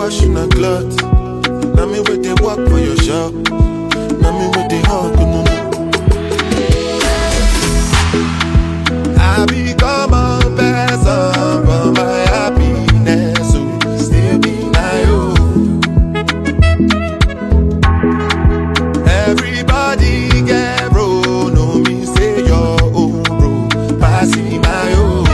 wash in a cloth. Now me with the work for your shop. Now me with the hug, no. I become a person for my happiness, so still be my own. Everybody get bro, no me say your own bro, passing my own.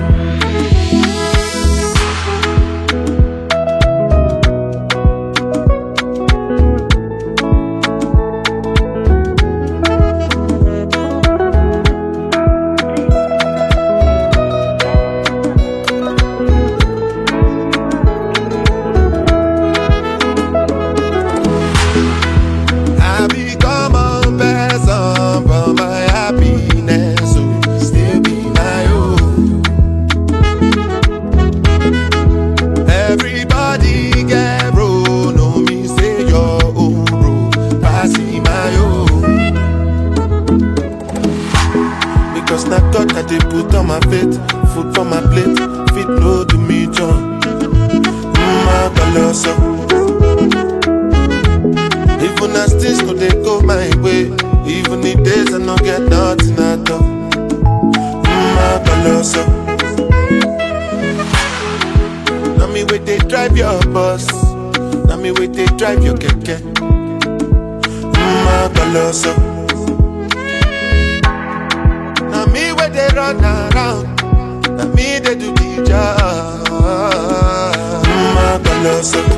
Cause na God that they put on my plate, food for my plate, fit no do me John. My colosso. Even as things no they go my way, even the days I no get nothing at all. My colosso. Now me wait they drive your bus, now me wait they drive your keke. My colosso. They run around, and me they do the job. My colosso.